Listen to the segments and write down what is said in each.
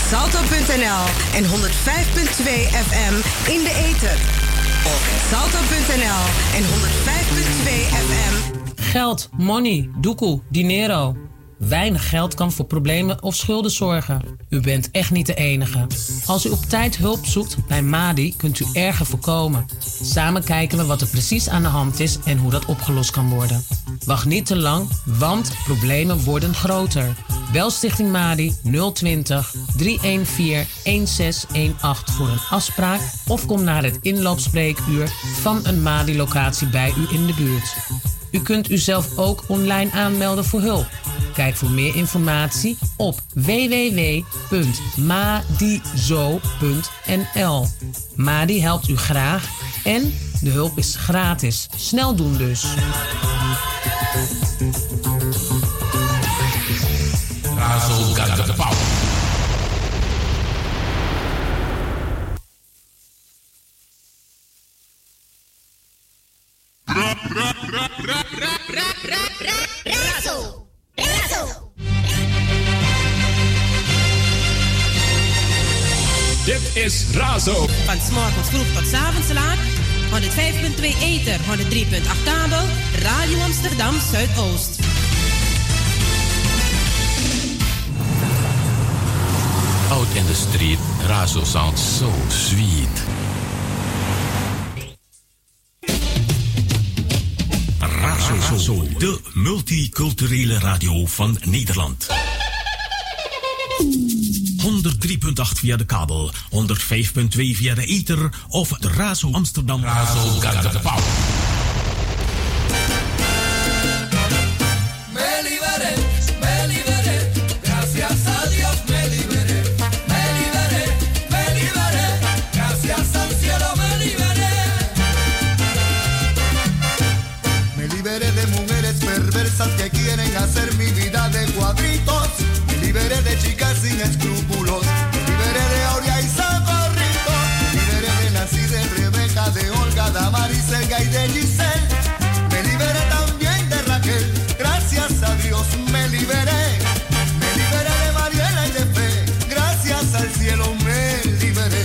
salto.nl en 105.2 FM in de ether. Op salto.nl en 105.2 FM. Geld, money, doekoe, dinero. Weinig geld kan voor problemen of schulden zorgen. U bent echt niet de enige. Als u op tijd hulp zoekt bij Madi, kunt u erger voorkomen. Samen kijken we wat er precies aan de hand is en hoe dat opgelost kan worden. Wacht niet te lang, want problemen worden groter. Bel Stichting Madi 020 314 1618 voor een afspraak of kom naar het inloopspreekuur van een Madi-locatie bij u in de buurt. U kunt uzelf ook online aanmelden voor hulp. Kijk voor meer informatie op www.madizo.nl. Madi helpt u graag en de hulp is gratis. Snel doen dus. Razo got the power. Razo! Razo! Dit is Razo. Van 's morgens vroeg tot 's avonds laat. 105.2 ether, 103.8 kabel. Radio Amsterdam Zuidoost. Out in the street, Razo sounds so sweet. Razo, de multiculturele radio van Nederland. 103.8 via de kabel, 105.2 via de ether of de Razo Amsterdam. Razo got the power. Me liberé, gracias a Dios me liberé. Me liberé, gracias al cielo me liberé. Me liberé de mujeres perversas que quieren hacer mi vida de cuadritos. Me liberé de chicas sin escrúpulos. Me liberé de Oria y Socorrito. Me liberé de Nancy, de Rebeca, de Olga, de Amaris, Elga y de Giselle. Me liberé también de Raquel. Gracias a Dios me liberé. Me liberé de Mariela y de Fe. Gracias al cielo me liberé.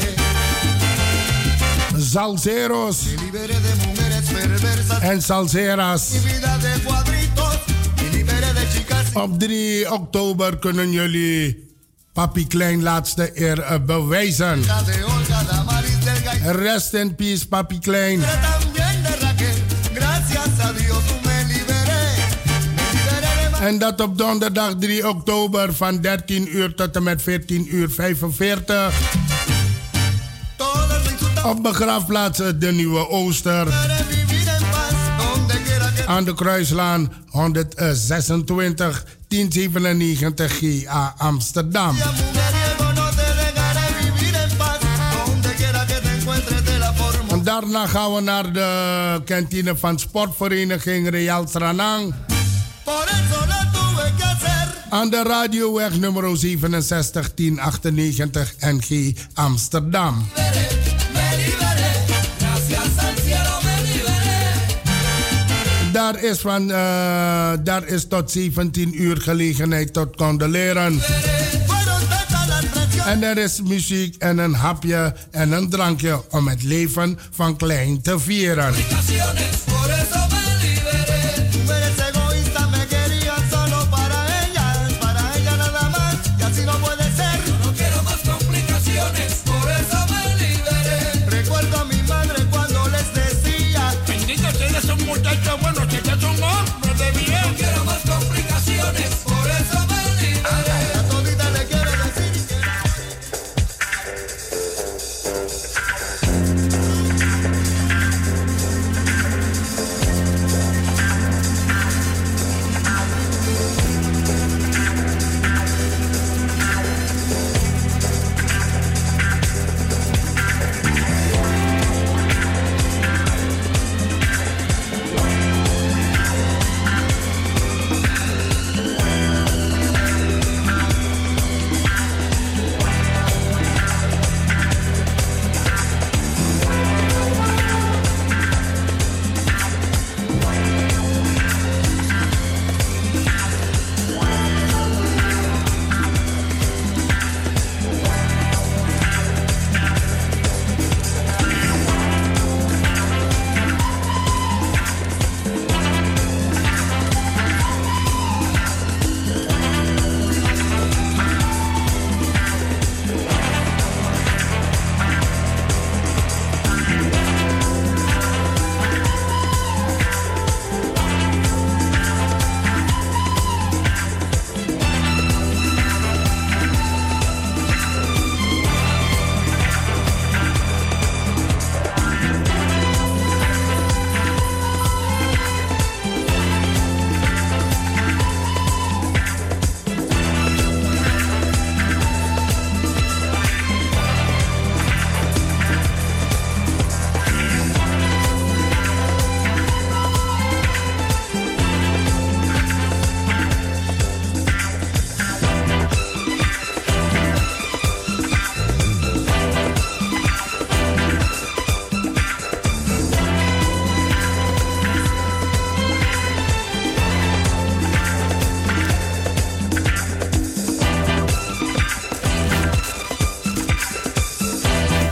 Salseros Me liberé de mujeres perversas en salseras. mi vida de cuadritos. Me liberé de chicas sin Op 3 oktober kunnen jullie Papi Klein laatste eer bewijzen. de Olga, de Amaris, de Elga y Rest in peace, Papi Klein. también de Raquel. Gracias a Dios me liberé. Me liberé de En dat op donderdag 3 oktober van 13 uur tot en met 14 uur 45. todas las Op begraafplaats de Nieuwe Ooster. para vivir en paz. Donde quiera que Aan de Kruislaan 126 1097 GA Amsterdam. sea mujeriego, no te dejaré vivir en paz. Donde quiera que te encuentres de la forma. En daarna gaan we naar de kantine van sportvereniging Real Sranang. Por eso la tuve que hacer. Aan de radioweg nummer 67 1098 NG Amsterdam. Me liberé. Gracias al cielo me liberé. Daar is tot 17 uur gelegenheid tot condoleren. Fueron tantas las traiciones. En er is muziek en een hapje en een drankje om het leven van Klein te vieren. Por eso me liberé. Mujeres egoístas me querían solo para ella nada más. Y así no puede ser. Yo no quiero más complicaciones. Por eso me liberé. Recuerdo a mi madre cuando les decía: bendito, ustedes son muchachos buenos, que ya son hombres de bien. No quiero más complicaciones. Por eso me liberé. A todita le quiero decir que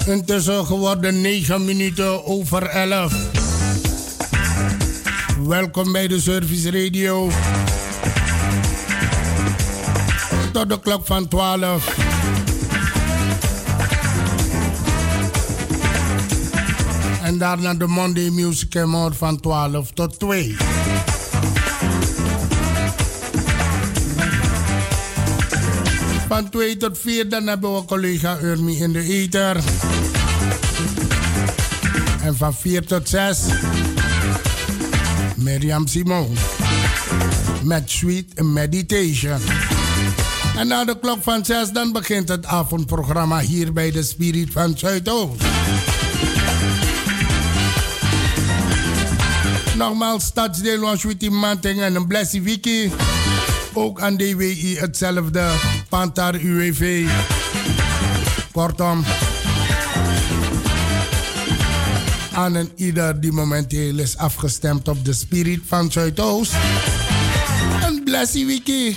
Intussen geworden 9 minuten over 11. Welkom bij de Service Radio. Tot de klok van 12. En daarna de Monday Music Award van 12 tot 2. Van 2 tot 4 dan hebben we collega Urmi in de ether. En van 4 tot 6 Miriam Simon met Sweet Meditation. En na de klok van 6 dan begint het avondprogramma hier bij de Spirit van Zuidoost. Nogmaals, stadsdeel van Sweetie Manting en een blessie wiki. Ook aan DWI hetzelfde. Pantar UWV. Kortom. Aan een ieder die momenteel is afgestemd op de Spirit van Zuidoost. Een blessie wiki.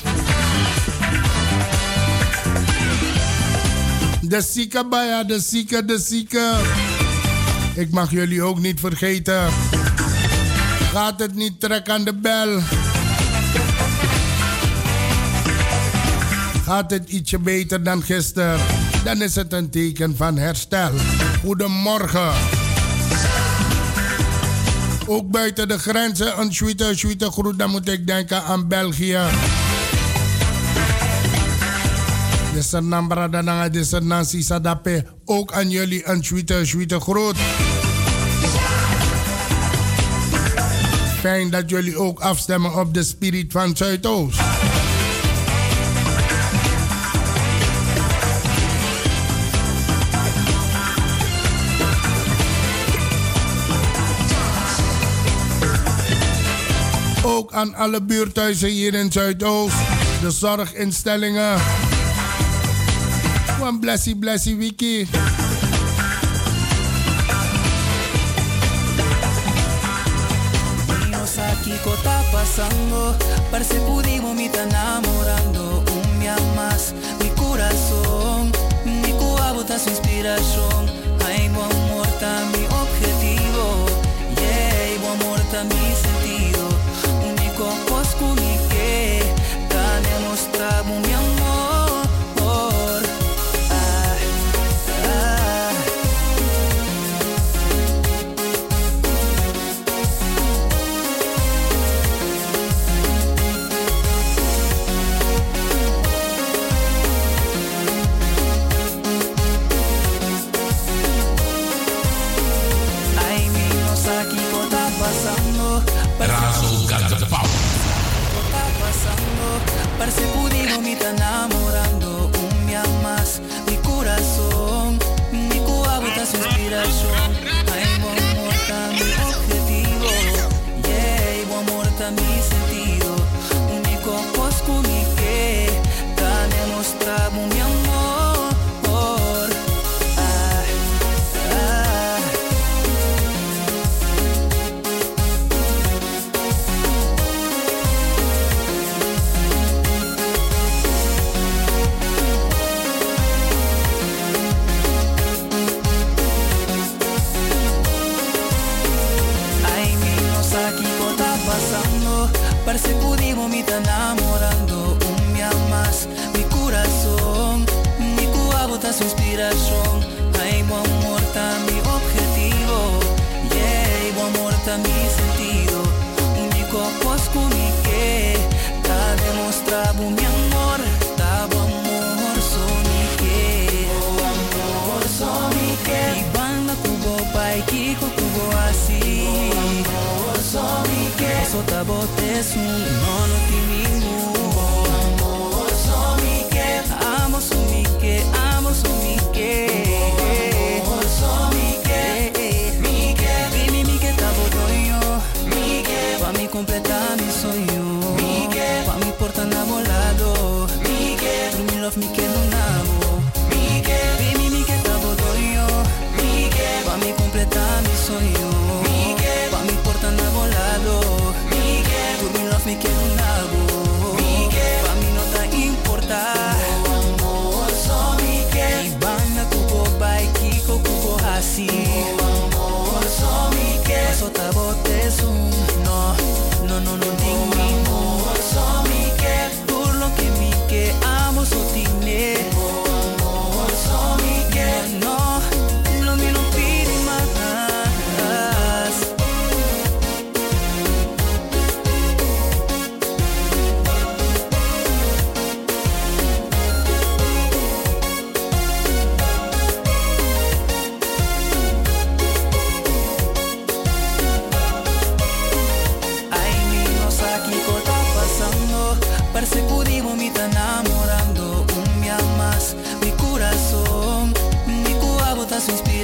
De zieke baya, de zieke. Ik mag jullie ook niet vergeten. Gaat het niet, trek aan de bel. Gaat het ietsje beter dan gisteren, dan is het een teken van herstel. Goedemorgen. Ook buiten de grenzen een sweete groet, dan moet ik denken aan België. Dit is een Nambrada, dit is een Nancy Sadape. Ook aan jullie een sweete groet. Fijn dat jullie ook afstemmen op de Spirit van Zuidoost. Ook aan alle buurthuizen hier in Zuidoost. De zorginstellingen. One blessie wiki. Aquí está pasando, parece pudimos me está enamorando. Me amas, mi corazón, mi cuabo está su inspiración. Ay, bu amor está mi objetivo, yeah, bu amor está mi sentido. Único posco mi que, está demostrado mi amor. Parece pudimos me está enamorando. Me amas, mi corazón, mi cuabo está su inspiración. Ay, bu amor está mi objetivo, yeah, bu amor está mi sentido. Único posco mi que, está demostrado mi amor. Parece pudimos me está enamorando. Me amas, mi corazón, mi cuabo está su inspiración. Ay, bu amor está mi objetivo, yeah, bu amor está mi sentido. Único posco mi que, está demostrado mi amor. Está bu amor son mi que, bu amor son mi que. Mi banda cubo pai kiko cubo así. Sota bote su nono timingu. Amor so mi que, amo so mi que, amo so mi que. Amor so mi que, mi que tabo doyo. Mi que, pa mi completar mi sueño. Mi que, pa mi porta enamorado. Mi que, through me love mi que no nabo. Mi que, mi que tabo doyo. Mi que, pa mi completar mi sueño. Mi que, pa mi porta enamorado. Me que no nabo.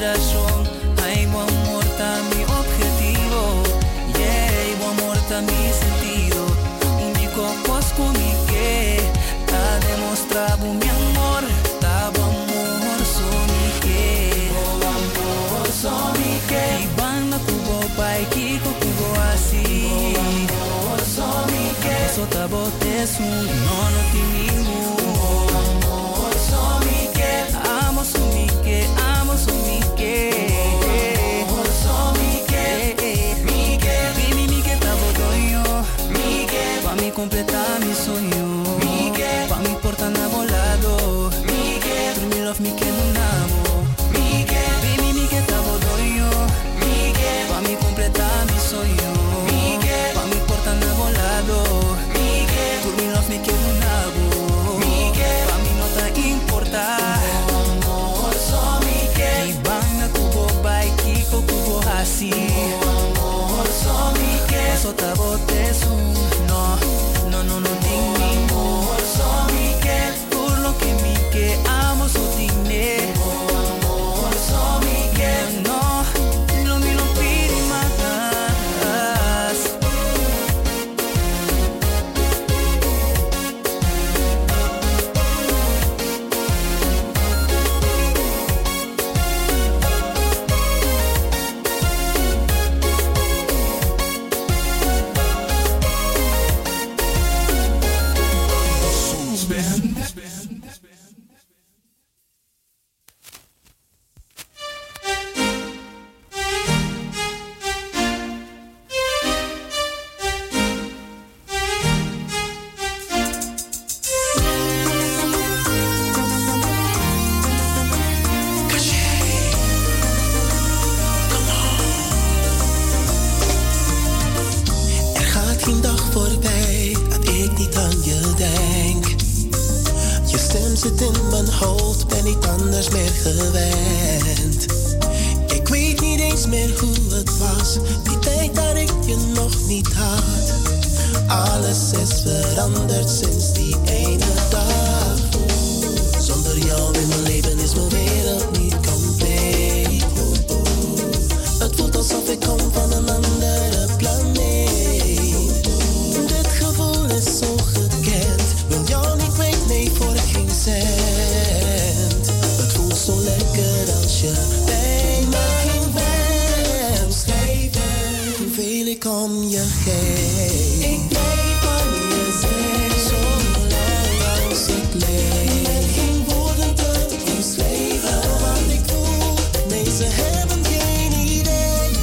inspiración. Ay, buen amor está mi objetivo. Yeah, buen amor está mi sentido. Único pues comique. Ta demostrado mi amor. Ta buen amor somique. Oh, amor somique. Y van a cubo pai kiko cubo así. Oh, amor somique. Eso ta botes un no no timimu. Oh, amor somique. Amo somique. Amo somique. Oh, somique. Miguel. Baby, Miguel ta bodoyo. Miguel. Pa mi completar mi sueño. Miguel. Pa mi porta na volado. Miguel. Through me love me que no namo. Miguel. Baby, Miguel ta bodoyo. Miguel. Pa mi completar mi sueño. Miguel. Pa mi porta na volado. Miguel. Through me love me que no namo. Miguel. Pa mi nota importa. Amor so Miguel. Y van na kubo bai kiko kubo hasi. Amor so Miguel. So ta botes un no no no no ding ding. Amor so Miguel. Por lo que mi que amo so dine. Amor so Miguel. No lo mi lo pide más. Geen dag voorbij dat ik niet aan je denk. Je stem zit in mijn hoofd, ben niet anders meer gewend. Ik weet niet eens meer hoe het was, die tijd dat ik je nog niet had. Alles is veranderd sinds die ene dag. Zonder jou in mijn leven is mijn wereld niet compleet. Het voelt alsof ik kom van een andere planeet. Zo gekend, wil jou niet kwijt, nee voor geen cent. Het voelt zo lekker als je bij me bent. Schrijven hoeveel ik om je geef. Ik weet van je zegt, zo lang als ik leef. Met geen woorden te omschrijven wat ik voel. Nee, ze hebben geen idee.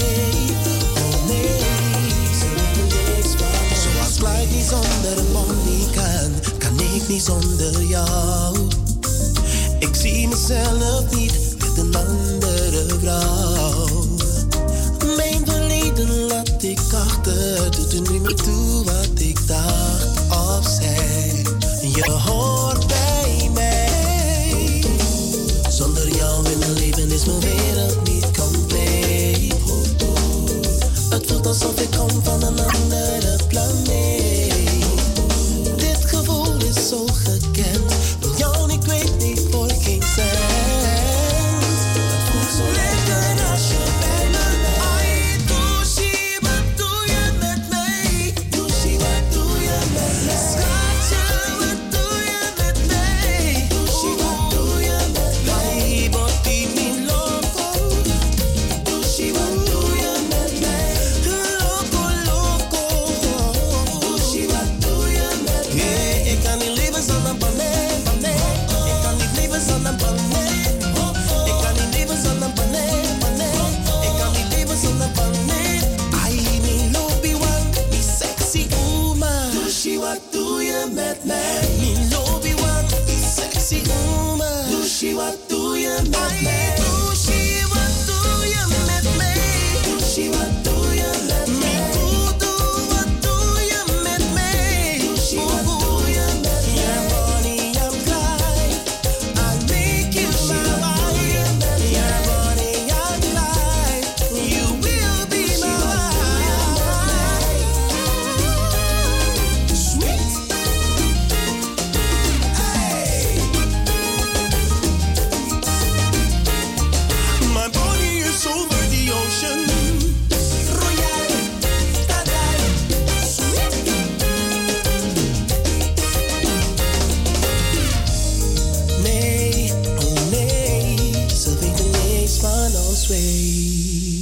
Oh nee, ze weten niks van. Zoals Clyde niet zonder Monica, kan ik niet zonder jou. Ik zie mezelf niet met een andere vrouw. Mijn verleden laat ik achter, doet er niet meer toe wat ik dacht of zei. Je hoort bij mij. Zonder jou in mijn leven is mijn wereld niet compleet. Het voelt alsof ik kom van een andere planeet. Dit gevoel is zo gekend, wil jou niet kwijt, niet voor geen cent. Het voelt zo lekker als je bij me bent. Ai, Douchie, wat doe je met mij? Douchie, wat doe je met mij? Schatje, wat doe je met mij? Douchie, wat doe je met mij? Ai, botti mi loco. Douchie, wat doe je met mij? Loco, loco. Douchie, wat doe je met mij? Ik kan niet leven zonder panet, panet. Ik kan niet leven zonder panet. Ik kan niet leven zonder panet, panet. Ik kan niet leven zonder panet. Ai, mi lobby one, mi sexy woman. Douchie, wat doe je met mij? Mi lobby one, mi sexy woman. Douchie, wat doe je met mij? Douchie, wat doe je met mij? Douchie, wat doe je met mij? Wat doe je met mij? Douchie, wat doe je met mij? Yeah, Bonnie, I'm Clyde. I'll make you my wife. Yeah, Bonnie, I'm Clyde. You will be my wife. Sweet. Hey. way.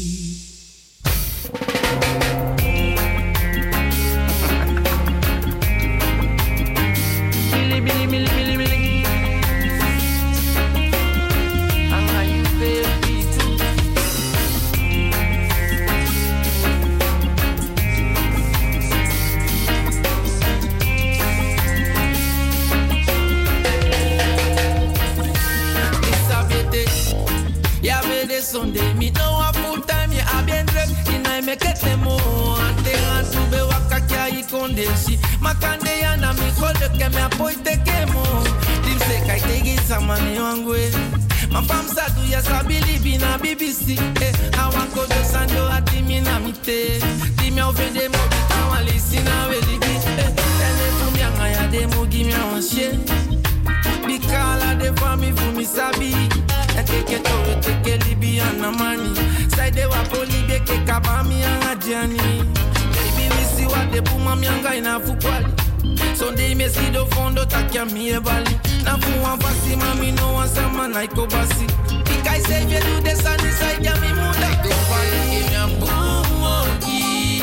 Sunday, me know a full time, yeah, I been drunk, and I make it the more. And they want to be waka kia ikondeshi. Makande ya na mi kole ke me apoite kemo. Dim se kai tegi samani wangwe. Ma fam sa du ya sabili bina BBC. I want go to sando ati mi na mite. Di mi ofende mo bita wali sina weli bi. Tene fumi anga ya de mo gi mi awanshe. Bikala de fami fumi sabi. Take it to take it Libyan money. Side de wapoli beke kabami anga jani. Baby we see what the puma mianga ina fukwali. Sunday me see do fondo takia mi ebali. Na fu wan fasi mami no wan sama na iko basi. Ikai say you do the sunny side ya mi muda. Go fali give me a bumogi.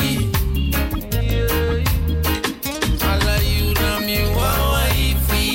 Ala you na mi wawa ifi.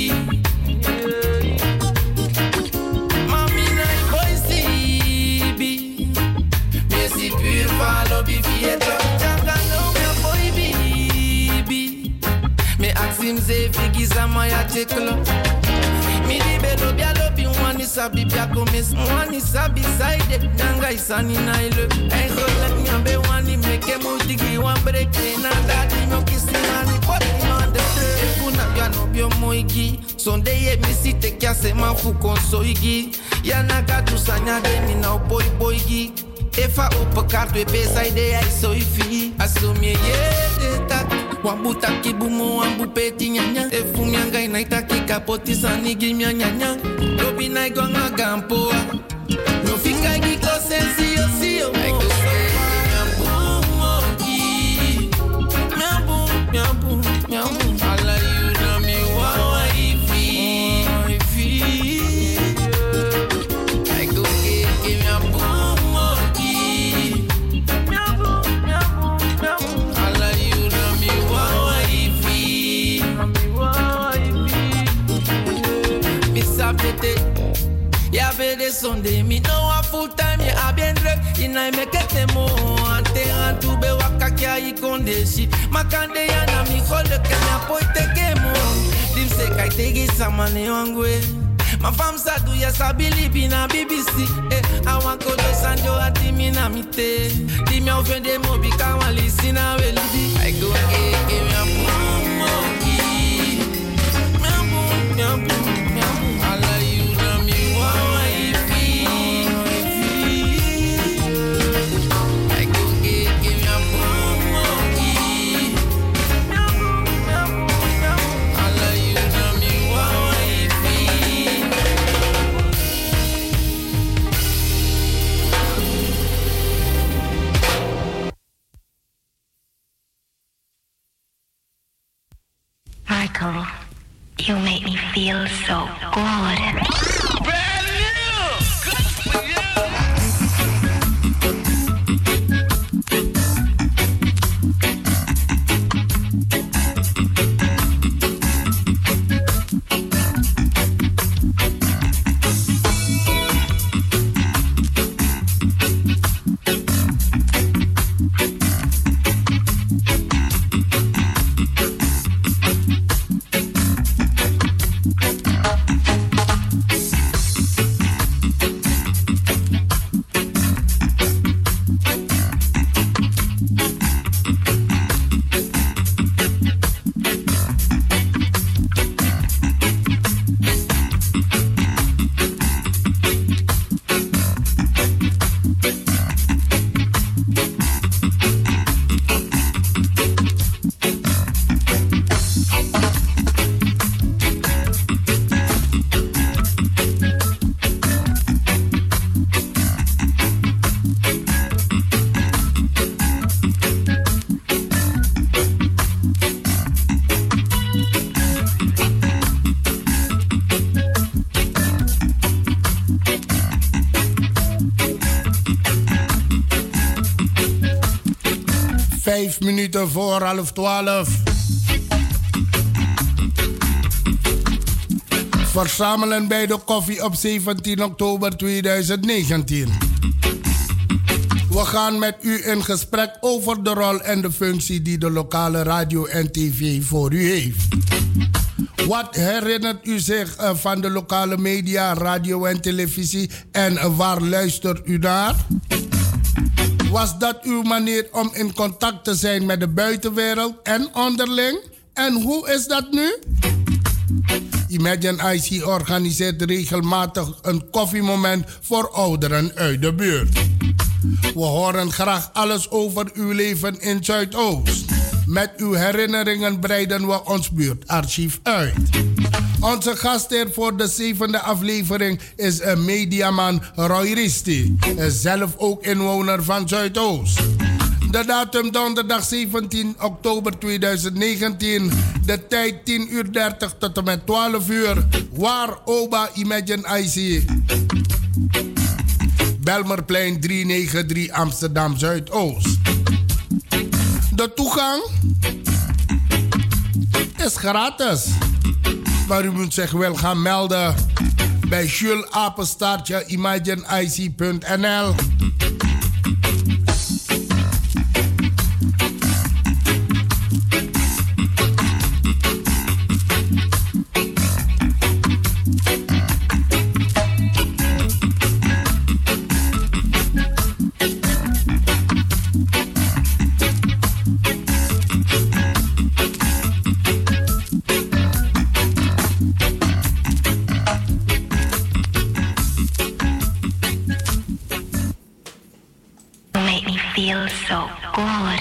Pure follow be fieta Janga no me boy baby Me axim ze figi zamaya cheklo Mi di belo bia lobi wani sabi bia komis Wani sabi side Janga isani na ilo Ay kholak nyambe wani meke multigi wan break Na dadi mo kisi nani poti mande Efuna bia no bio moigi Sonde ye misi te kia se mafu konsoigi Yana gadu sanya de mi na boy boygi Efa op kaart we pesa idea so ifi Asumie ye tak Wambu taki bumo wambu peti nyanya Efu mianga inaita kika poti sanigi mianyanya Lobi na igonga gampo No fika igiko sensi yo siyo Eko se Nyambu mogi Nyambu, nyambu, nyambu Ala you na mi wawa ifi Ifi Eko ke nyambu Ya vede Sunday, me know a full time, yeah, I been drunk, and I make it the more. Ante antu be waka kia ikondeshi. Makande ya na mi kole ke me apoite kemo. Dim se kai tegi samani wangwe. Ma fam sa du ya sabili bina BBC. I want go to sanjo ati mi na mite. Di mi ofende mo bika wali sina weli di. I go give me a mogi. Nyambu, nyambu, ala you na mi wawa ifi. I go give me a mogi. Nyambu, nyambu, nyambu, ala you na mi wawa ifi. Michael, you make me feel so good. Brand new! Good for you! 5 minuten voor 11:30. Verzamelen bij de koffie op 17 oktober 2019. We gaan met u in gesprek over de rol en de functie die de lokale radio en tv voor u heeft. Wat herinnert u zich van de lokale media, radio en televisie en waar luistert u naar? Was dat uw manier om in contact te zijn met de buitenwereld en onderling? En hoe is dat nu? Imagine IC organiseert regelmatig een koffiemoment voor ouderen uit de buurt. We horen graag alles over uw leven in Zuidoost. Met uw herinneringen breiden we ons buurtarchief uit. Onze gastheer voor de 7e aflevering is een mediaman Roy Risti, zelf ook inwoner van Zuidoost. De datum donderdag 17 oktober 2019, de tijd 10:30 tot en met 12 uur, waar Oba Imagine IC. Belmerplein 393 Amsterdam Zuidoost. De toegang is gratis. Maar u moet zich wel gaan melden bij Jules Apenstaartje ImagineIC.nl. Feel so good.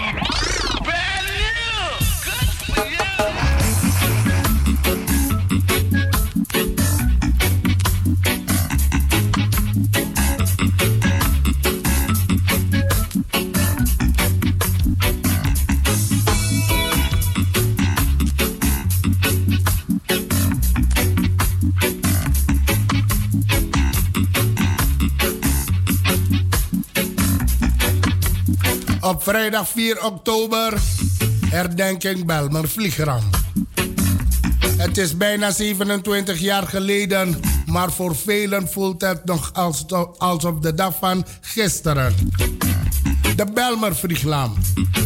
Op vrijdag 4 oktober, herdenking Belmer Vliegramp. Het is bijna 27 jaar geleden, maar voor velen voelt het nog alsof de dag van gisteren. De Belmer Vliegramp.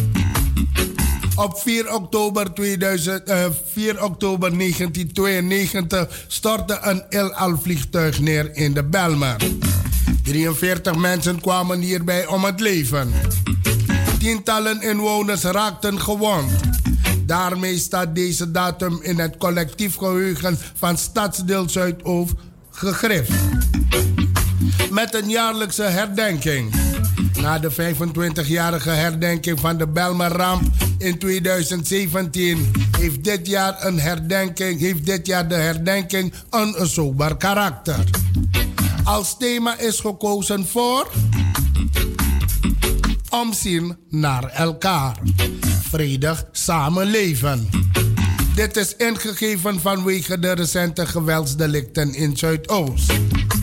Op 4 oktober 1992 stortte een El Al vliegtuig neer in de Belmer. 43 mensen kwamen hierbij om het leven. Tientallen inwoners raakten gewond. Daarmee staat deze datum in het collectief geheugen van Stadsdeel Zuidoost gegrift. Met een jaarlijkse herdenking. Na de 25-jarige herdenking van de Belmerramp in 2017 heeft dit jaar de herdenking een sober karakter. Als thema is gekozen voor omzien naar elkaar. Vredig samenleven. Dit is ingegeven vanwege de recente geweldsdelicten in Zuidoost.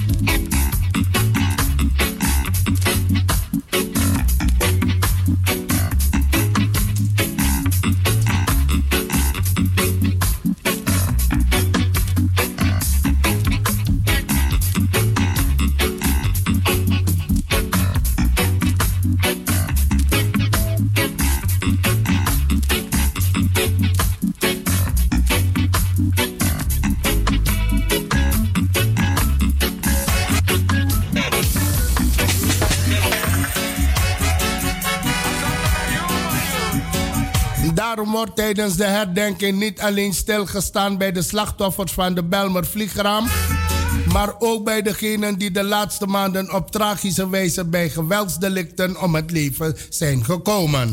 Daarom wordt tijdens de herdenking niet alleen stilgestaan bij de slachtoffers van de Belmer Vliegramp, maar ook bij degenen die de laatste maanden op tragische wijze bij geweldsdelicten om het leven zijn gekomen.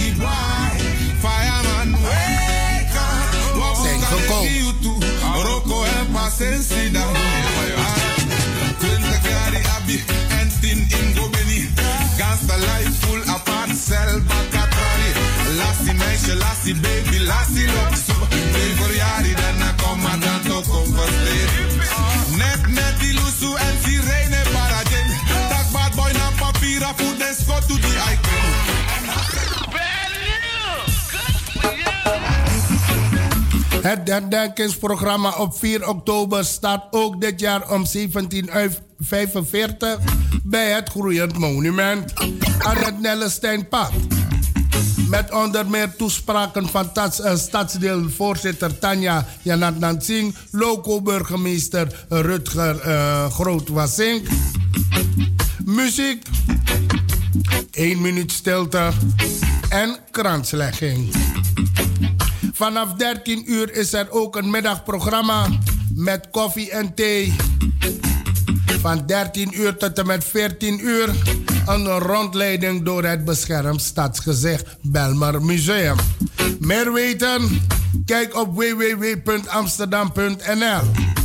Lassie meisje, lassie baby, lassie loopt zo. Nee voor jaren, daarna kom maar dan toch converteren. Net die lusu en sirene parajen. Tak bad boy na papiera, food en schot to the icon. Het herdenkingsprogramma op 4 oktober start ook dit jaar om 17:45 bij het Groeiend Monument aan het Nellesteinpad. Met onder meer toespraken van stadsdeelvoorzitter Tanja Janat Singh, loco-burgemeester Rutger Groot-Wassink. Muziek, 1 minuut stilte en kranslegging. Vanaf 13 uur is er ook een middagprogramma met koffie en thee. Van 13 uur tot en met 14 uur een rondleiding door het beschermd stadsgezicht Bijlmer Museum. Meer weten? Kijk op www.amsterdam.nl.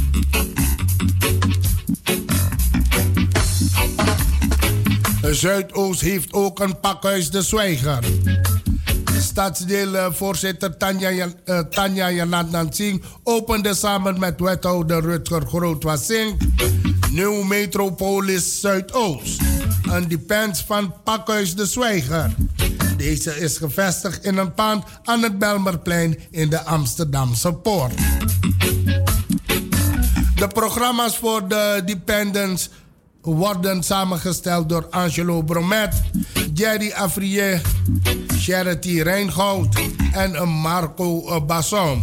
Zuidoost heeft ook een pakhuis De Zwijger. Stadsdeelvoorzitter Tanja Janat Singh opende samen met wethouder Rutger Groot-Wassink Nieuw Metropolis Zuidoost. Een depends van pakhuis De Zwijger. Deze is gevestigd in een pand aan het Bijlmerplein in de Amsterdamse Poort. De programma's voor de dependents worden samengesteld door Angelo Bromet, Jerry Afrier, Charity Rijngoud en Marco Basson.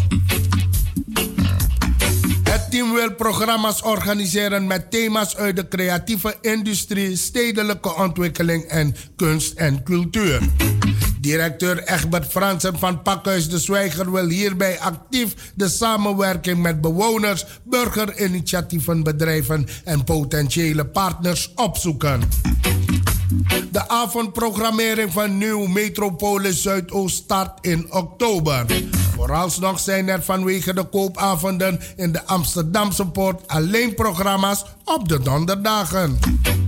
Het team wil programma's organiseren met thema's uit de creatieve industrie, stedelijke ontwikkeling en kunst en cultuur. Directeur Egbert Fransen van Pakhuis De Zwijger wil hierbij actief de samenwerking met bewoners, burgerinitiatieven, bedrijven en potentiële partners opzoeken. De avondprogrammering van Nieuw Metropolis Zuidoost start in oktober. Vooralsnog zijn er vanwege de koopavonden in de Amsterdamse Poort alleen programma's op de donderdagen.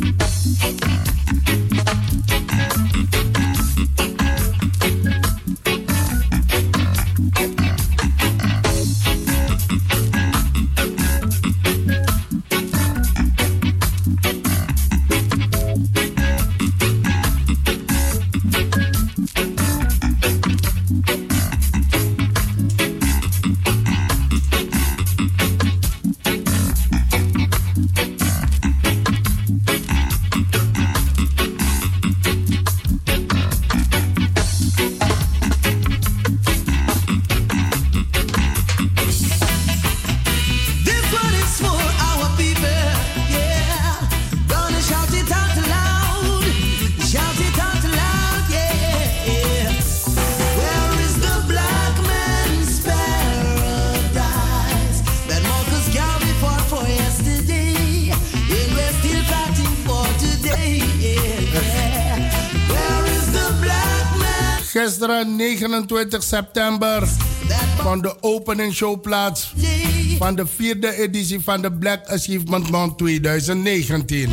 Gisteren 29 september vond de openingsshow plaats van de 4e editie van de Black Achievement Month 2019.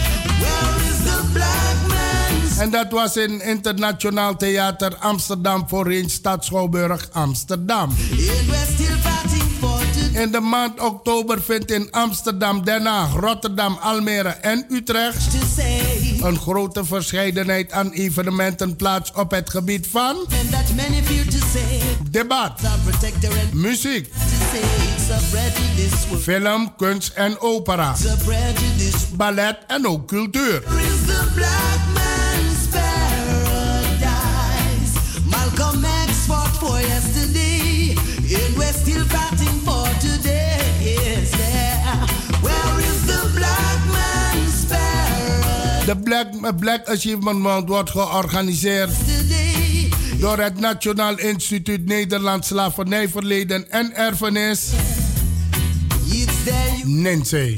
En dat was in Internationaal Theater Amsterdam voorheen Stadschouwburg Amsterdam. In de maand oktober vindt in Amsterdam, Den Haag, Rotterdam, Almere en Utrecht een grote verscheidenheid aan evenementen plaats op het gebied van debat, muziek, film, kunst en opera, ballet en ook cultuur. Malcolm X fought for yesterday, and we're still fighting for today. Yes, yeah. Where is the black man's paradise? De Black Achievement Month wordt georganiseerd door het Nationaal Instituut Nederlands Slavernijverleden en Erfenis. Nancy.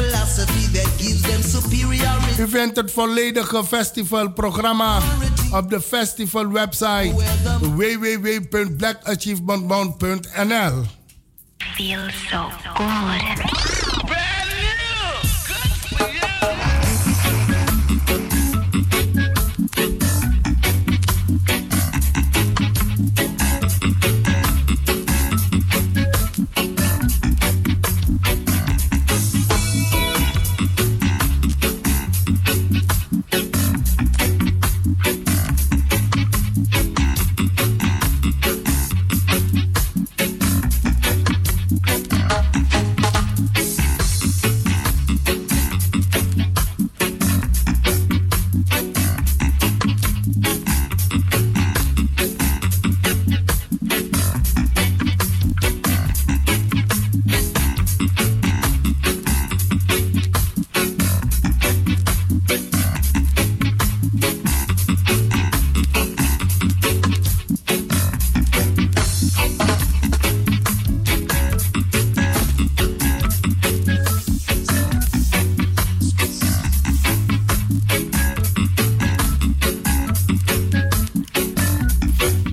U vindt het volledige festivalprogramma op de festivalwebsite www.blackachievementmonth.nl. Feel so good.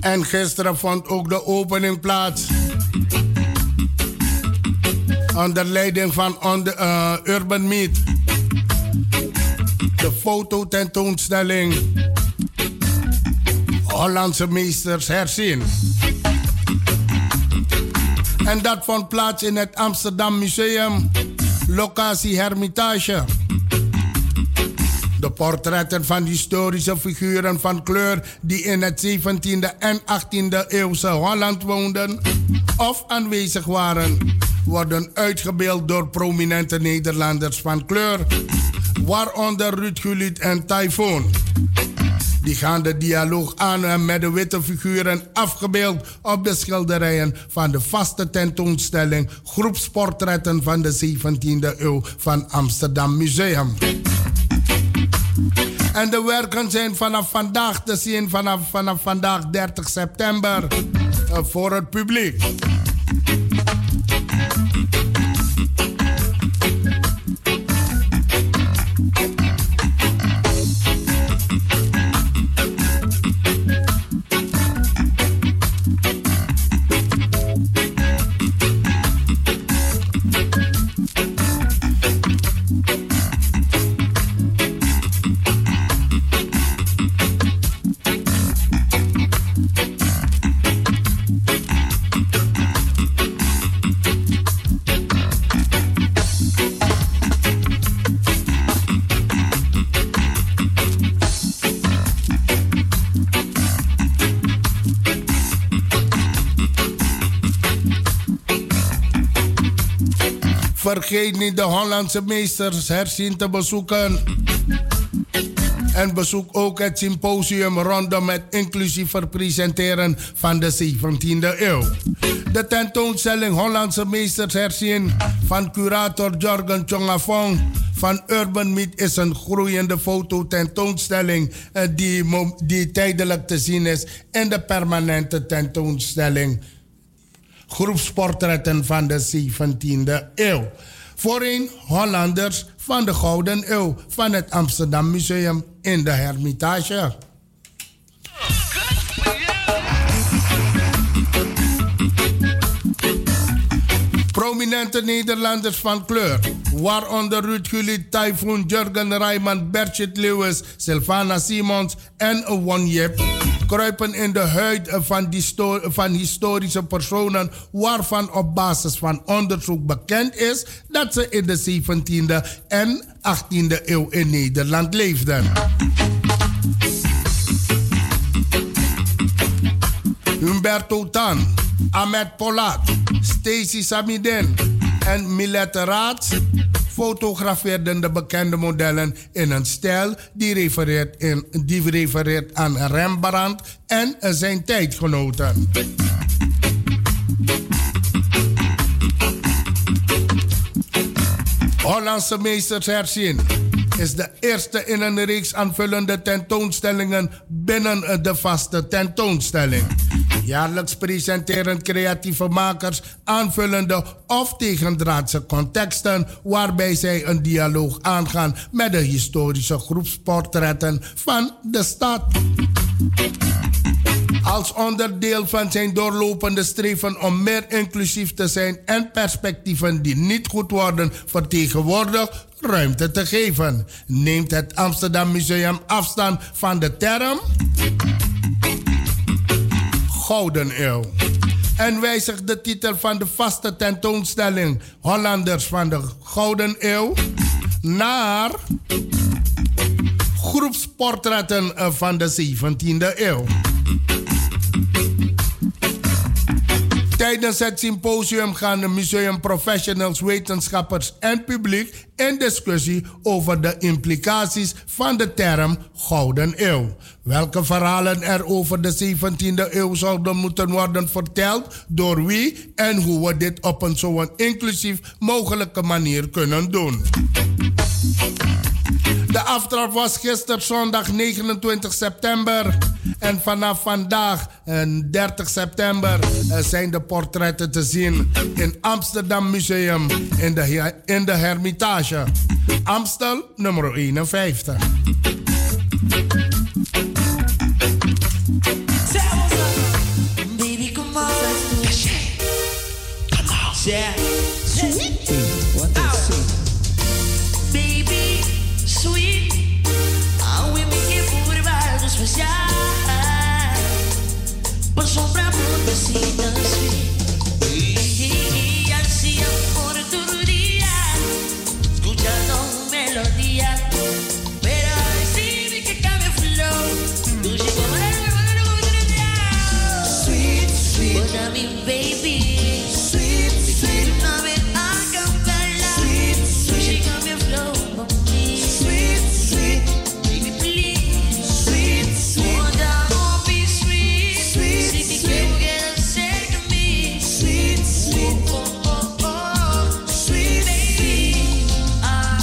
En gisteren vond ook de opening plaats. Onder leiding van Urban Meet. De fototentoonstelling Hollandse meesters herzien. En dat vond plaats in het Amsterdam Museum, locatie Hermitage. De portretten van historische figuren van kleur die in het 17e en 18e eeuwse Holland woonden of aanwezig waren, worden uitgebeeld door prominente Nederlanders van kleur, waaronder Ruud Gullit en Typhoon. Die gaan de dialoog aan met de witte figuren afgebeeld op de schilderijen van de vaste tentoonstelling Groepsportretten van de 17e eeuw van Amsterdam Museum. En de werken zijn vanaf vandaag te zien, vanaf vandaag 30 september, voor het publiek. Vergeet niet de Hollandse meesters herzien te bezoeken. En bezoek ook het symposium rondom het inclusiever presenteren van de 17e eeuw. De tentoonstelling Hollandse meesters herzien van curator Jorgen Chongafong van Urban Meet is een groeiende fototentoonstelling die tijdelijk te zien is in de permanente tentoonstelling Groepsportretten van de 17e eeuw. Voorheen Hollanders van de Gouden Eeuw van het Amsterdam Museum in de Hermitage. Prominente Nederlanders van kleur, waaronder Ruud Gullit, Typhoon, Jurgen Rijman, Bertjit Lewis, Sylvana Simons en Won Yip, kruipen in de huid van historische personen waarvan op basis van onderzoek bekend is dat ze in de 17e en 18e eeuw in Nederland leefden. Humberto Tan, Ahmed Polat, Stacy Samiden en Milette Raats fotografeerden de bekende modellen in een stijl die refereert aan Rembrandt en zijn tijdgenoten. Hollandse meesters herzien is de eerste in een reeks aanvullende tentoonstellingen binnen de vaste tentoonstelling. Jaarlijks presenteren creatieve makers aanvullende of tegendraadse contexten waarbij zij een dialoog aangaan met de historische groepsportretten van de stad. Als onderdeel van zijn doorlopende streven om meer inclusief te zijn en perspectieven die niet goed worden vertegenwoordigd ruimte te geven, neemt het Amsterdam Museum afstand van de term Gouden Eeuw en wijzigt de titel van de vaste tentoonstelling Hollanders van de Gouden Eeuw naar Groepsportretten van de 17e eeuw. Tijdens het symposium gaan de museumprofessionals, wetenschappers en publiek in discussie over de implicaties van de term Gouden Eeuw. Welke verhalen er over de 17e eeuw zouden moeten worden verteld, door wie en hoe we dit op een zo'n inclusief mogelijke manier kunnen doen. De aftrap was gisteren zondag 29 september. En vanaf vandaag, 30 september, zijn de portretten te zien in Amsterdam Museum in de Hermitage. Amstel, nummer 51. What they say? Baby, sweet, awe me que por baixo especial. Passou pra muita cidade. E ansia por todo dia, escutando melodia. Pero decime que cambia flow. Tu llegó sweet, sweet, but me baby. Sweet, sweet, now me a cappella. Sweet, sweet, she got me flow, mommy. Sweet, sweet, baby please. Sweet, sweet, oh don't be sweet. Sweet, sweet, you get sick of me. Sweet, sweet, oh oh oh, sweet baby. Ah,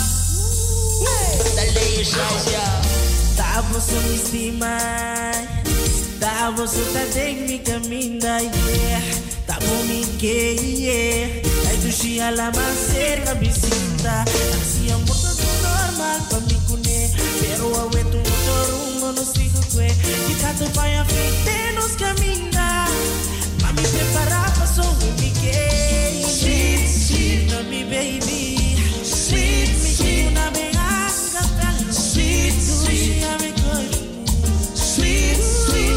dale ya. Tava so me estimar, tava so tá dentro me caminhar, yeah. Tava me que, aí tu chia la mais cerca visita, assim é muito normal pra me conhecer, pero a wetu motor rumo no sigo que, que tanto vai a frente nos caminhar, mami prepara pra so me que, sweet, sweet, na me baby, sweet, sweet, na me anga, sweet, sweet, na me sweet, sweet,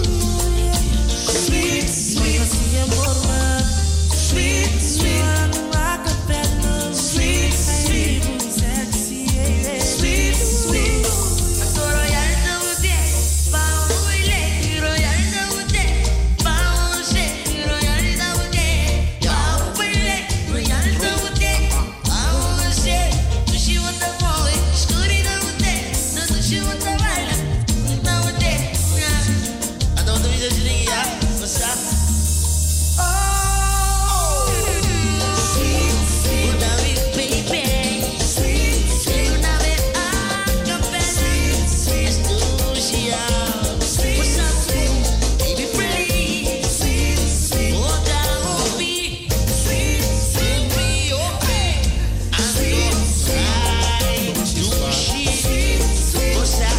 sweet, sweet, assim amor, sweet, sweet, a capela, sweet, sweet, sexy, sweet, sweet. Royal não tem, pau ele, royal não tem, pau você, royal não tem, pau ele, royal não tem, pau você. Tu se volta boy, escuro não tem, não tu se volta baila, não tem. I don't do this thing, yeah, what's up? Oh, sweet, sweet, now we baby, sweet, sweet, now we acapella, sweet, Lucia, what's up, baby, please, sweet, sweet, oh, down me, sweet, sweet, me, okay, I'm sweet, sweet, Lucia, what's up?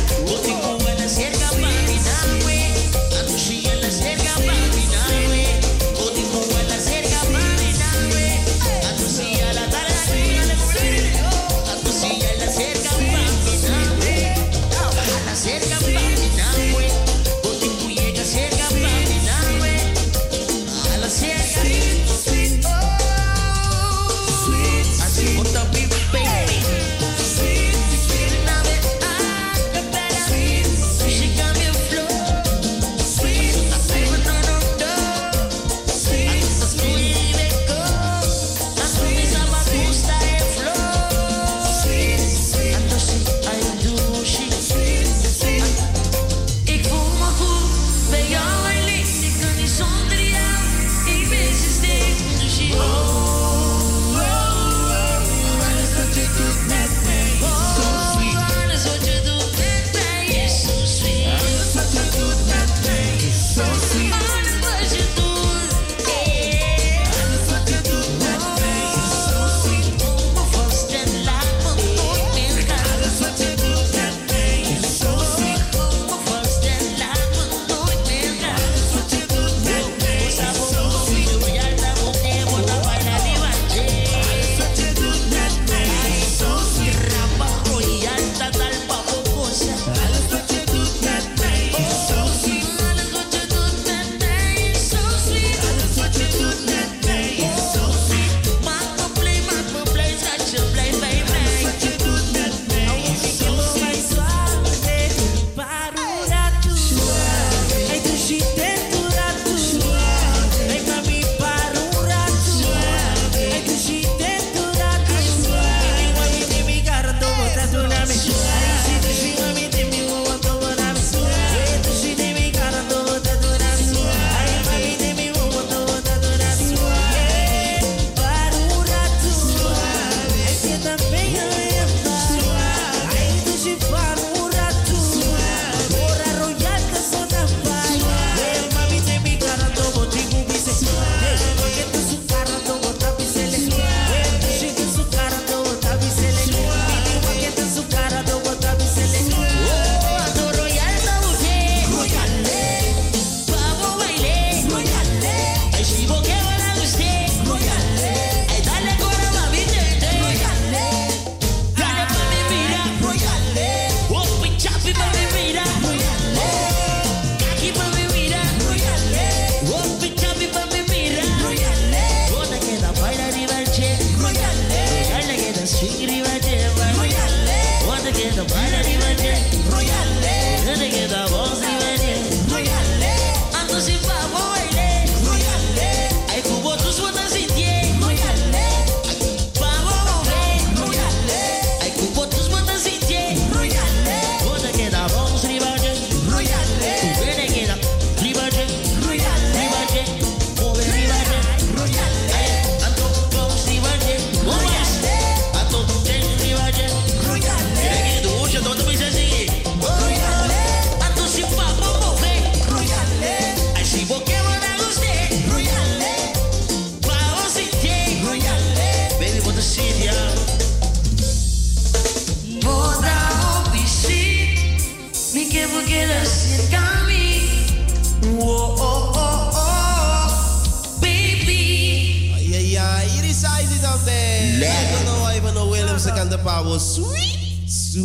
get us in Kami. Whoa, oh, oh, oh, baby. Ja, hier is hij die dan bij. Even nog Williams aan de power. Sweet, sweet.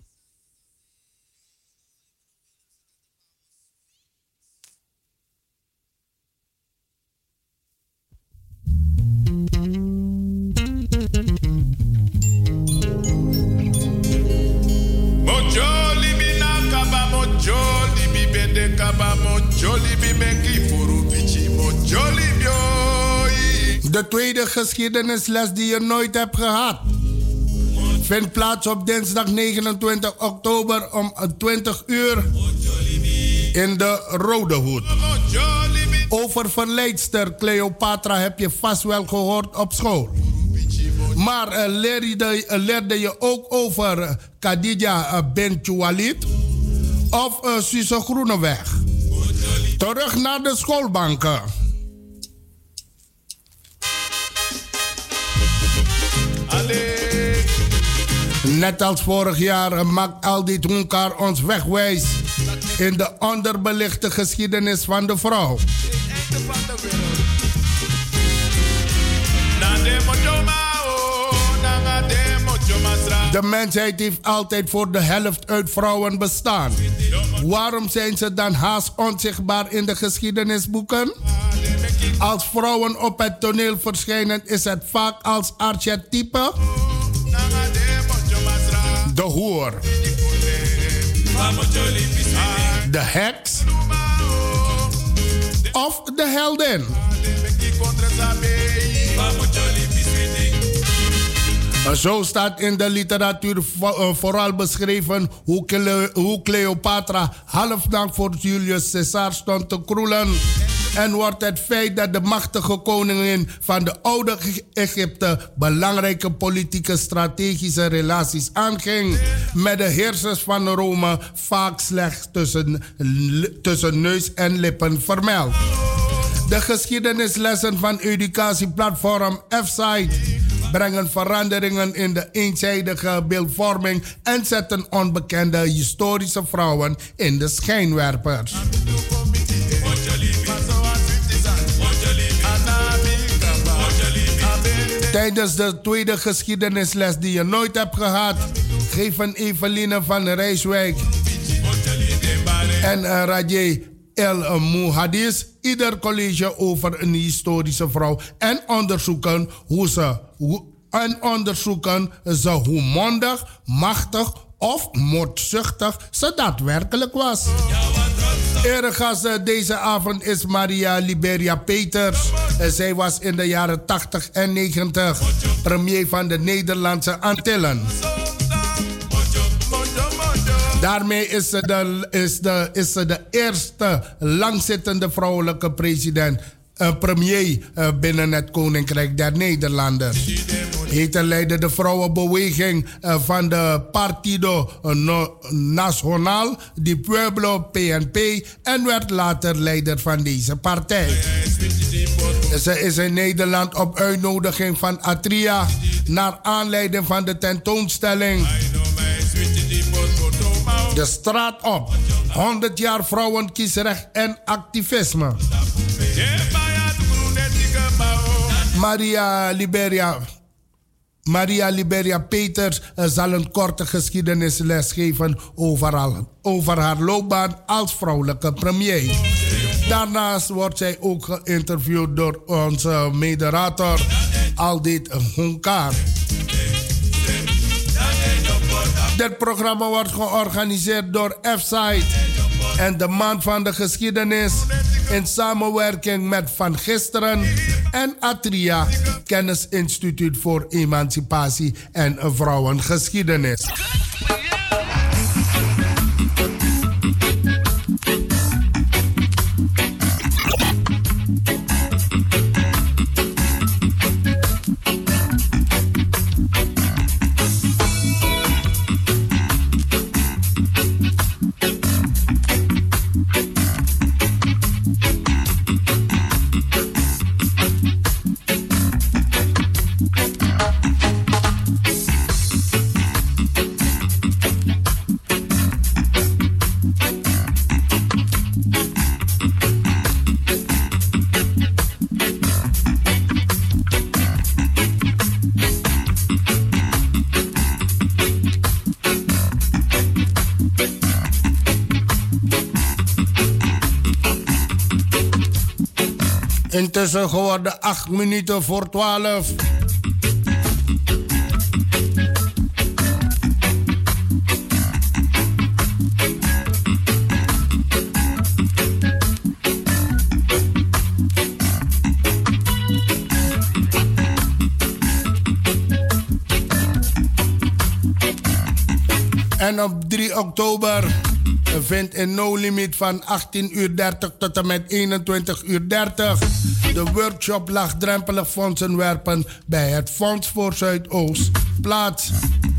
De tweede geschiedenisles die je nooit hebt gehad vindt plaats op dinsdag 29 oktober om 20 uur in de Rode Hoed. Over verleidster Cleopatra heb je vast wel gehoord op school. Maar leerde je ook over Khadija bint Khuwailid of Suze Groeneweg? Terug naar de schoolbanken. Net als vorig jaar maakt Aldit Honkar ons wegwijs in de onderbelichte geschiedenis van de vrouw. De mensheid heeft altijd voor de helft uit vrouwen bestaan. Waarom zijn ze dan haast onzichtbaar in de geschiedenisboeken? Als vrouwen op het toneel verschijnen is het vaak als archetype de hoer, de heks of de heldin. Zo staat in de literatuur vooral beschreven hoe Cleopatra halfnacht voor Julius Caesar stond te kroelen. En wordt het feit dat de machtige koningin van de oude Egypte belangrijke politieke strategische relaties aanging met de heersers van Rome vaak slechts tussen neus en lippen vermeld. De geschiedenislessen van educatieplatform F-Site brengen veranderingen in de eenzijdige beeldvorming en zetten onbekende historische vrouwen in de schijnwerpers. Tijdens de tweede geschiedenisles die je nooit hebt gehad, geven Eveline van Rijswijk en Rajay El Muhadis ieder college over een historische vrouw en onderzoeken hoe mondig, machtig of moordzuchtig ze daadwerkelijk was. Eregast deze avond is Maria Liberia Peters. Zij was in de jaren 80 en 90 premier van de Nederlandse Antillen. Daarmee is ze de eerste langzittende vrouwelijke premier binnen het Koninkrijk der Nederlanden. Hij leidde de vrouwenbeweging van de Partido Nacional di Pueblo PNP en werd later leider van deze partij. Ze is in Nederland op uitnodiging van Atria naar aanleiding van de tentoonstelling De Straat op, 100 jaar vrouwenkiesrecht en activisme. Maria Liberia Peters zal een korte geschiedenisles geven over haar loopbaan als vrouwelijke premier. Daarnaast wordt zij ook geïnterviewd door onze moderator Aldit Honkar. Dit programma wordt georganiseerd door F-Site en de Maand van de Geschiedenis in samenwerking met Van Gisteren en Atria, Kennisinstituut voor Emancipatie en Vrouwengeschiedenis. Intussen geworden 8 minuten voor 12. En op 3 oktober vindt in No Limit van 18:30 tot en met 21:30 de workshop laagdrempelig fondsen werpen bij het Fonds voor Zuidoost plaats.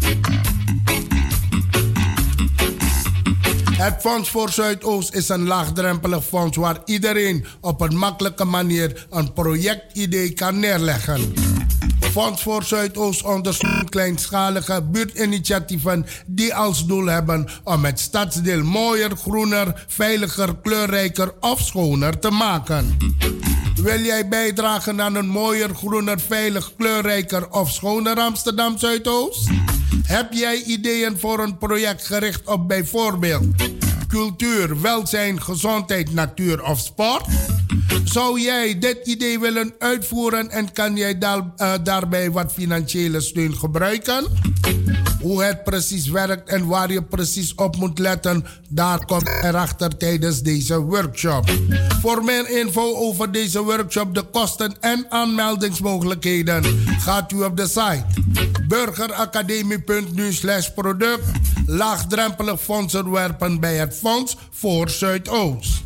Het Fonds voor Zuidoost is een laagdrempelig fonds waar iedereen op een makkelijke manier een projectidee kan neerleggen. Fonds voor Zuidoost ondersteunt kleinschalige buurtinitiatieven die als doel hebben om het stadsdeel mooier, groener, veiliger, kleurrijker of schoner te maken. Wil jij bijdragen aan een mooier, groener, veilig, kleurrijker of schoner Amsterdam Zuidoost? Heb jij ideeën voor een project gericht op bijvoorbeeld cultuur, welzijn, gezondheid, natuur of sport? Zou jij dit idee willen uitvoeren en kan jij daarbij wat financiële steun gebruiken? Hoe het precies werkt en waar je precies op moet letten, daar komt erachter tijdens deze workshop. Voor meer info over deze workshop, de kosten en aanmeldingsmogelijkheden, gaat u op de site burgeracademie.nu/product laagdrempelig fondsen werpen bij het Fonds voor Zuidoost.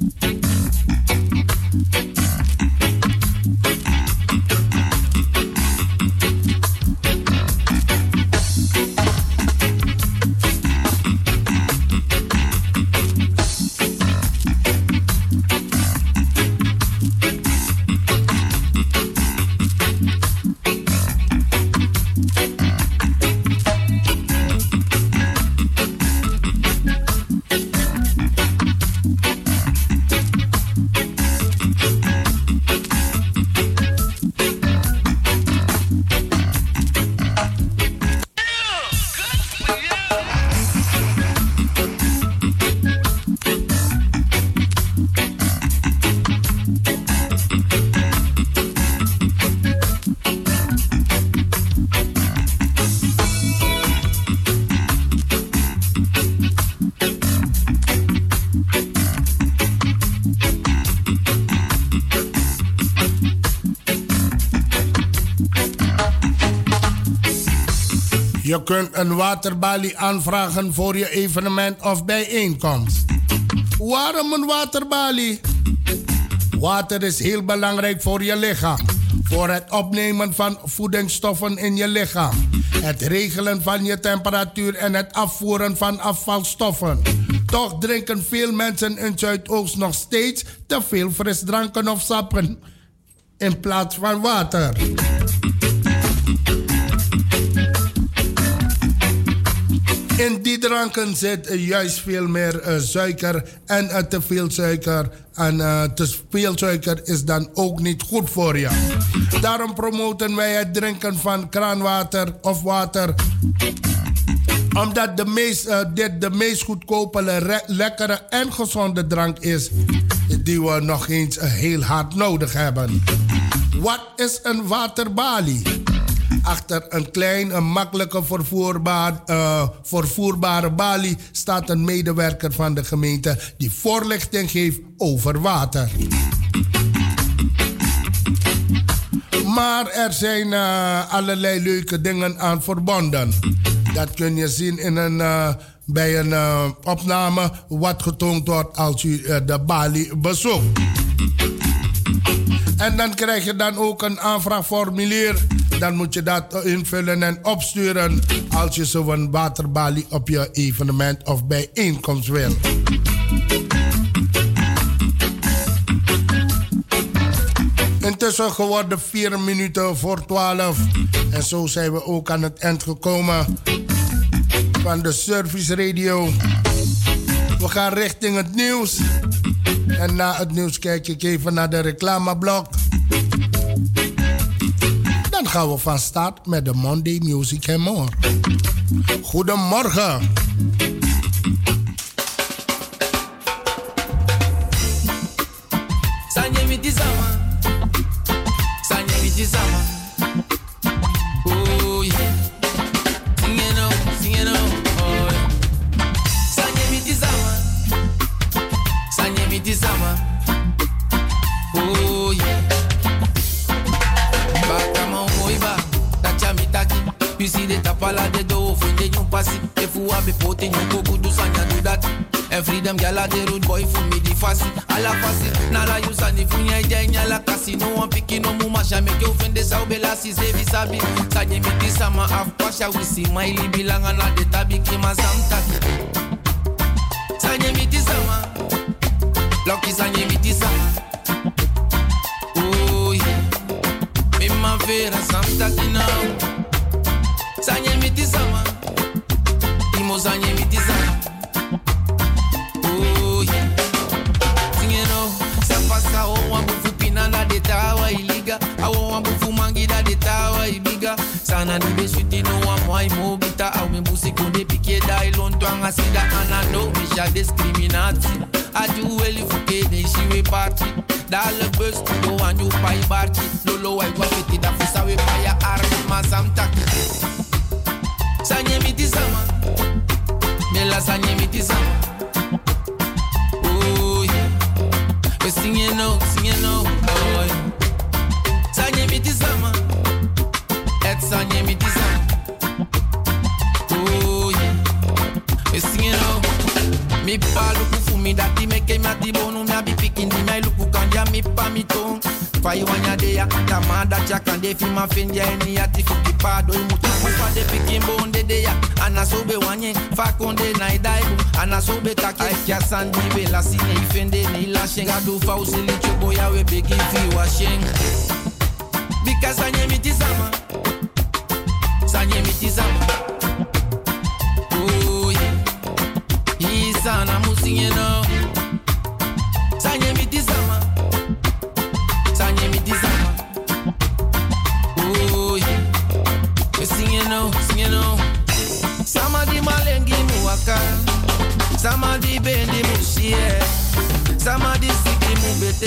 Je kunt een waterbalie aanvragen voor je evenement of bijeenkomst. Waarom een waterbalie? Water is heel belangrijk voor je lichaam. Voor het opnemen van voedingsstoffen in je lichaam. Het regelen van je temperatuur en het afvoeren van afvalstoffen. Toch drinken veel mensen in Zuidoost nog steeds te veel frisdranken of sappen in plaats van water. In die dranken zit juist veel meer suiker en te veel suiker. En te veel suiker is dan ook niet goed voor je. Daarom promoten wij het drinken van kraanwater of water. Omdat dit de meest goedkope, lekkere en gezonde drank is die we nog eens heel hard nodig hebben. Wat is een waterbalie? Achter een klein, makkelijke vervoerbare balie staat een medewerker van de gemeente die voorlichting geeft over water. Maar er zijn allerlei leuke dingen aan verbonden. Dat kun je zien bij een opname wat getoond wordt als u de balie bezoekt. En dan krijg je dan ook een aanvraagformulier. Dan moet je dat invullen en opsturen als je zo'n waterbalie op je evenement of bijeenkomst wil. Intussen geworden 4 minuten voor 12. En zo zijn we ook aan het eind gekomen van de Service Radio. We gaan richting het nieuws. En na het nieuws kijk ik even naar de reclameblok. Dan gaan we van start met de Monday Music and More. Goedemorgen. Sanye mi dizama, be putting you go good, do sanya do that. And freedom gala the road boy for me the fasi. Ala fasi, nala you sani funya ija la casino. One picking no muma sha make you offend the sao bela si sevi sabi. Sanye miti sama af pasha we see my bilanga na de tabi kima samtaki. Sanye miti sama, lucky sanye miti sama. Oh yeah, me ma vera samtaki now. Sanye miti sama, imo sanye miti sama. Oh yeah, singing oh, sapasa oh wambufu pinana de tawa iliga, awo wambufu mangida de tawa ibiga. Sana di beswiti no wamwai mobita, au membusi konde pike dai lonto anga sida anano misha discriminati. Adu eli fuke de shiwe party, dale bus do anyu pai barki, lolo wai wafeti da fusa we paya armi masamtaki. Sanye miti sama, mela sanye miti sama. Oh yeah, we singing no, oh yeah. Sanye miti sama, et sanye miti sama. Oh yeah, we singing no. Mi pa luku fu mi dati meke mi ati bonu mi abi pikin di mai luku kanja mi pa mi tong. Fai wanya de ya, tamada chakande fi ma fendi eni ati fuki pa do imutu fa de pikin bonde de ya. Ana sobe wanye, fa konde na idaibu. Ana sobe take kia sandi be la sine ifende ni la shenga do fa usili chobo ya we begi fi wa sheng. Bika sanye miti sama, sanye miti sama. Oh yeah, Isana musinye no. Sanye miti sama, sanye miti sama. Oh yeah, we singing no. Sama di malengi muwaka, sama di bendi mushie, sama di siki mubete